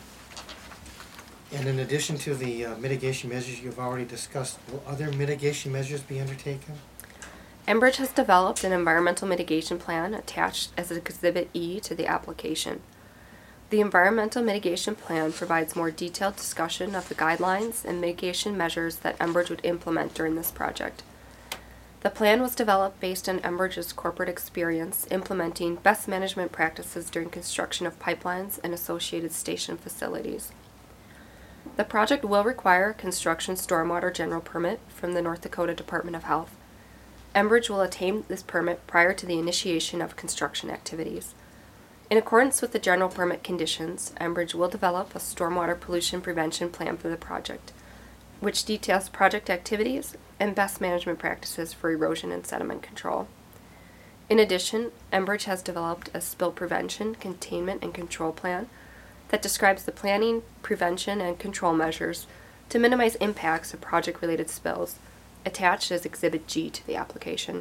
And in addition to the uh, mitigation measures you've already discussed, will other mitigation measures be undertaken? Enbridge has developed an environmental mitigation plan attached as Exhibit E to the application. The environmental mitigation plan provides more detailed discussion of the guidelines and mitigation measures that Enbridge would implement during this project. The plan was developed based on Enbridge's corporate experience implementing best management practices during construction of pipelines and associated station facilities. The project will require a construction stormwater general permit from the North Dakota Department of Health. Enbridge will obtain this permit prior to the initiation of construction activities. In accordance with the general permit conditions, Enbridge will develop a stormwater pollution prevention plan for the project, which details project activities and best management practices for erosion and sediment control. In addition, Enbridge has developed a spill prevention, containment, and control plan that describes the planning, prevention, and control measures to minimize impacts of project-related spills, attached as Exhibit G to the application.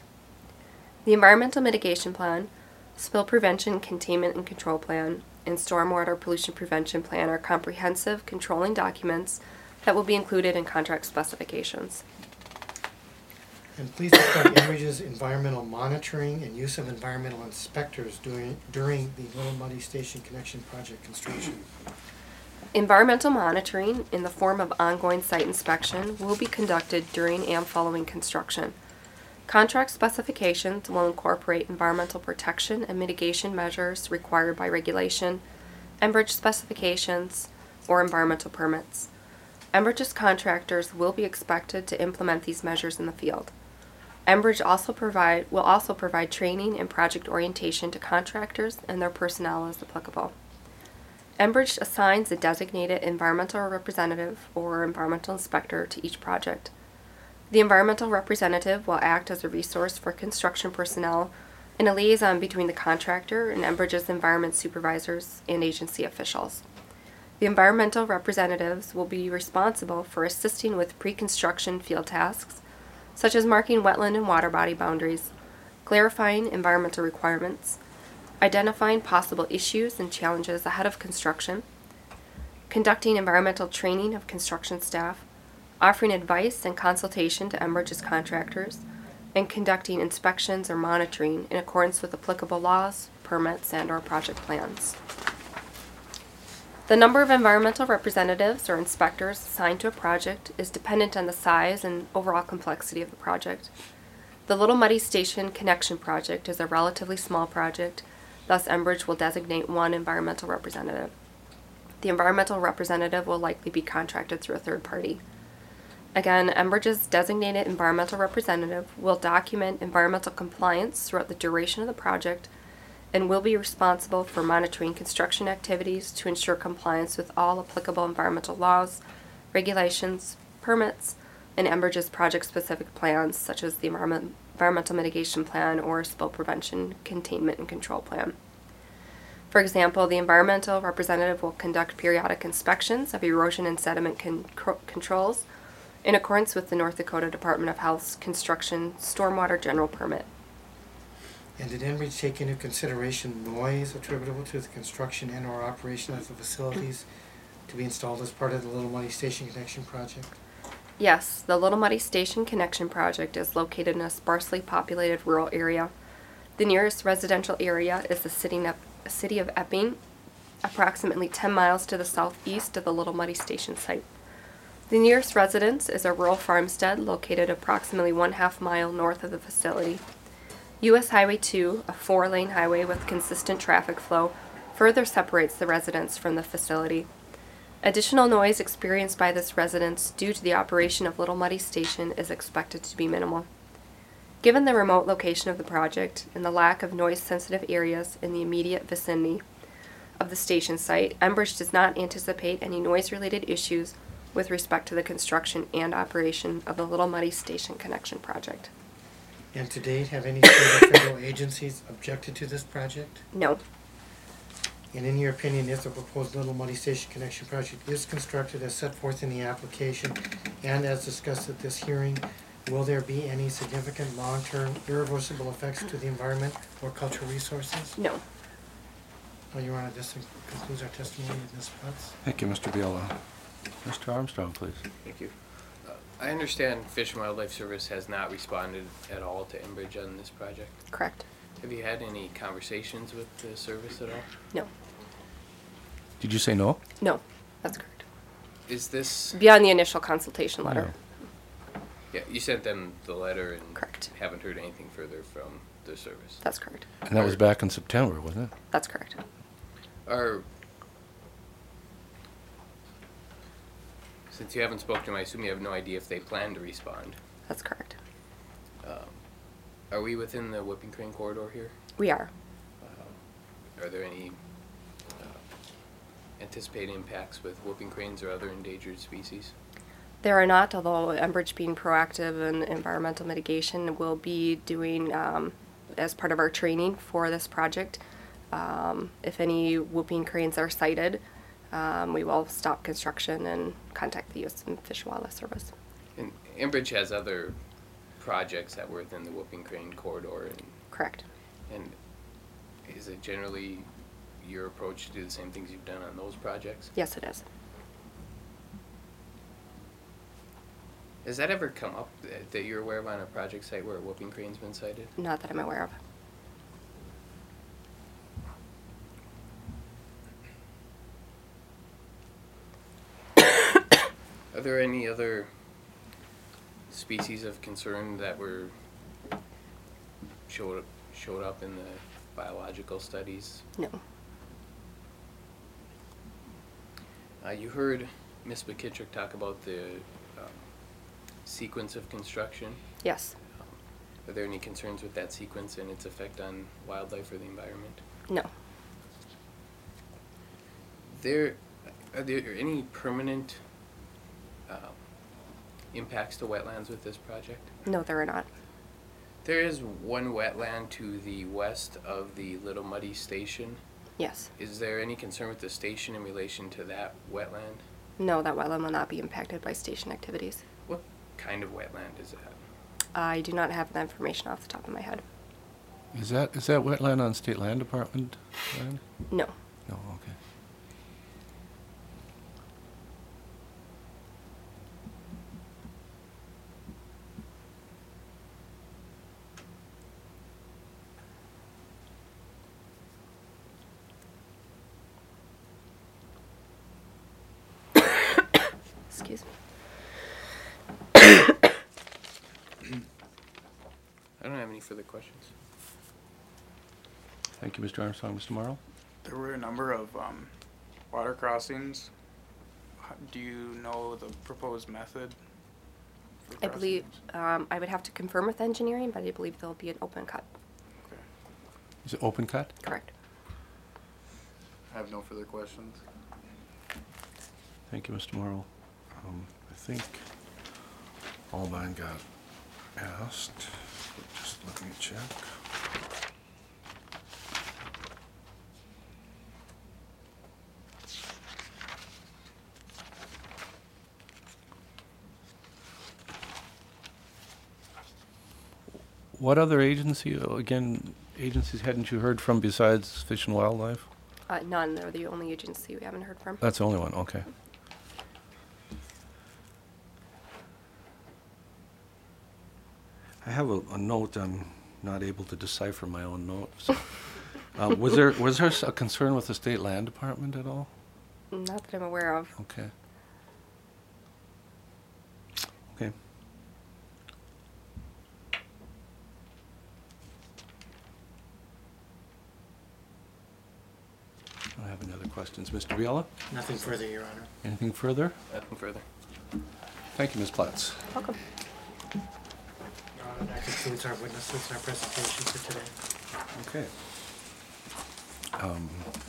The Environmental Mitigation Plan, Spill Prevention, Containment, and Control Plan, and Stormwater Pollution Prevention Plan are comprehensive controlling documents that will be included in contract specifications. And please describe Enbridge's environmental monitoring and use of environmental inspectors during, during the Little Muddy Station Connection project construction. Environmental monitoring, in the form of ongoing site inspection, will be conducted during and following construction. Contract specifications will incorporate environmental protection and mitigation measures required by regulation, Enbridge specifications, or environmental permits. Enbridge's contractors will be expected to implement these measures in the field. Enbridge also provide will also provide training and project orientation to contractors and their personnel as applicable. Enbridge assigns a designated environmental representative or environmental inspector to each project. The environmental representative will act as a resource for construction personnel and a liaison between the contractor and Enbridge's environment supervisors and agency officials. The environmental representatives will be responsible for assisting with pre-construction field tasks, such as marking wetland and water body boundaries, clarifying environmental requirements, identifying possible issues and challenges ahead of construction, conducting environmental training of construction staff, offering advice and consultation to Enbridge's contractors, and conducting inspections or monitoring in accordance with applicable laws, permits, and/or project plans. The number of environmental representatives or inspectors assigned to a project is dependent on the size and overall complexity of the project. The Little Muddy Station Connection Project is a relatively small project, thus Enbridge will designate one environmental representative. The environmental representative will likely be contracted through a third party. Again, Enbridge's designated environmental representative will document environmental compliance throughout the duration of the project and will be responsible for monitoring construction activities to ensure compliance with all applicable environmental laws, regulations, permits, and Enbridge's project-specific plans, such as the environment, environmental mitigation plan or spill prevention, containment, and control plan. For example, the environmental representative will conduct periodic inspections of erosion and sediment con- controls in accordance with the North Dakota Department of Health's construction stormwater general permit. And did Enbridge take into consideration noise attributable to the construction and or operation of the facilities to be installed as part of the Little Muddy Station Connection Project? Yes, the Little Muddy Station Connection Project is located in a sparsely populated rural area. The nearest residential area is the city of, city of Epping, approximately ten miles to the southeast of the Little Muddy Station site. The nearest residence is a rural farmstead located approximately one half mile north of the facility. U S Highway two, a four-lane highway with consistent traffic flow, further separates the residence from the facility. Additional noise experienced by this residence due to the operation of Little Muddy Station is expected to be minimal. Given the remote location of the project and the lack of noise-sensitive areas in the immediate vicinity of the station site, Enbridge does not anticipate any noise-related issues with respect to the construction and operation of the Little Muddy Station Connection Project. And to date, have any state or federal agencies objected to this project? No. And in your opinion, if the proposed Little Muddy Station Connection Project is constructed as set forth in the application and as discussed at this hearing, will there be any significant long-term irreversible effects to the environment or cultural resources? No. Well, Your Honor, this concludes our testimony of Miz Putz. Thank you, Mister Biella. Mister Armstrong, please. Thank you. Uh, I understand Fish and Wildlife Service has not responded at all to Enbridge on this project. Correct. Have you had any conversations with the service at all? No. Did you say no? No. That's correct. Is this... Beyond the initial consultation letter. Yeah, you sent them the letter and Correct. haven't heard anything further from the service. That's correct. And that was back in September, wasn't it? That's correct. Are... Since you haven't spoken to them, I assume you have no idea if they plan to respond. That's correct. Um, are we within the Whooping Crane corridor here? We are. Uh, are there any uh, anticipated impacts with whooping cranes or other endangered species? There are not, although Enbridge, being proactive in environmental mitigation, will be doing, um, as part of our training for this project, um, if any whooping cranes are sighted, um, we will stop construction and contact the U S Fish and Wildlife Service. And Enbridge has other projects that were within the whooping crane corridor. And, Correct. and is it generally your approach to do the same things you've done on those projects? Yes, it is. Has that ever come up that, that you're aware of on a project site where a whooping crane's been sighted? Not that I'm aware of. Are there any other species of concern that were showed showed up in the biological studies? No. Uh, you heard Miz McKittrick talk about the um, sequence of construction. Yes. Um, Are there any concerns with that sequence and its effect on wildlife or the environment? No. There, are there any permanent uh, impacts to wetlands with this project? No, there are not. There is one wetland to the west of the Little Muddy Station. Yes. Is there any concern with the station in relation to that wetland? No, that wetland will not be impacted by station activities. What kind of wetland is that? I do not have that information off the top of my head. Is that is that wetland on state land department land? No. No, okay. Excuse me. I don't have any further questions. Thank you, Mister Armstrong. Mister Morrow? There were a number of um, water crossings. H- Do you know the proposed method? for I believe crossings? um, I would have to confirm with engineering, but I believe there'll be an open cut. Okay. Is it open cut? Correct. I have no further questions. Thank you, Mister Morrow. Um, I think all mine got asked. Just let me check. What other agency, uh, again, agencies hadn't you heard from besides Fish and Wildlife? Uh, none. They're the only agency we haven't heard from. That's the only one, okay. I have a, a note, I'm not able to decipher my own notes. Uh, was there, was there a concern with the state land department at all? Not that I'm aware of. Okay. Okay. I don't have any other questions. Mister Biella? Nothing further, Your Honor. Anything further? Nothing further. Thank you, Miz Platts. Welcome. Your Honor, that concludes our witnesses and our presentation for today. Okay. Um,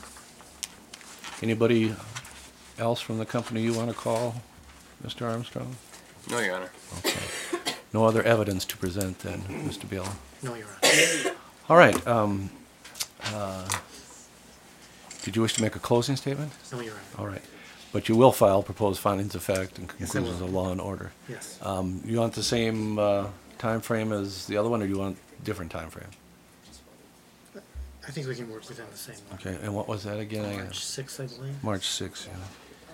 Anybody else from the company you want to call, Mister Armstrong? No, Your Honor. Okay. No other evidence to present then, Mister Biella? No, Your Honor. All right. Um, uh, did you wish to make a closing statement? No, Your Honor. All right. But you will file proposed findings of fact and Yes, I conclusions will. of law and order. Yes. Um, you want the same uh, time frame as the other one, or do you want different time frame? I think we can work within the same one. Okay. And what was that again? I- March sixth, I believe. March sixth, yeah.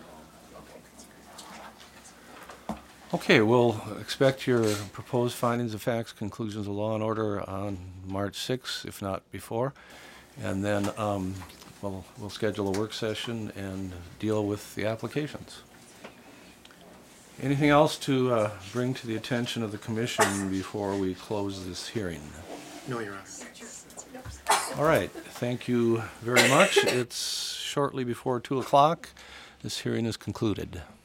Okay, we'll expect your proposed findings of facts, conclusions of law and order on March sixth, if not before. And then um, we'll, we'll schedule a work session and deal with the applications. Anything else to uh, bring to the attention of the commission before we close this hearing? No, Your Honor. All right, thank you very much. It's shortly before two o'clock. This hearing is concluded.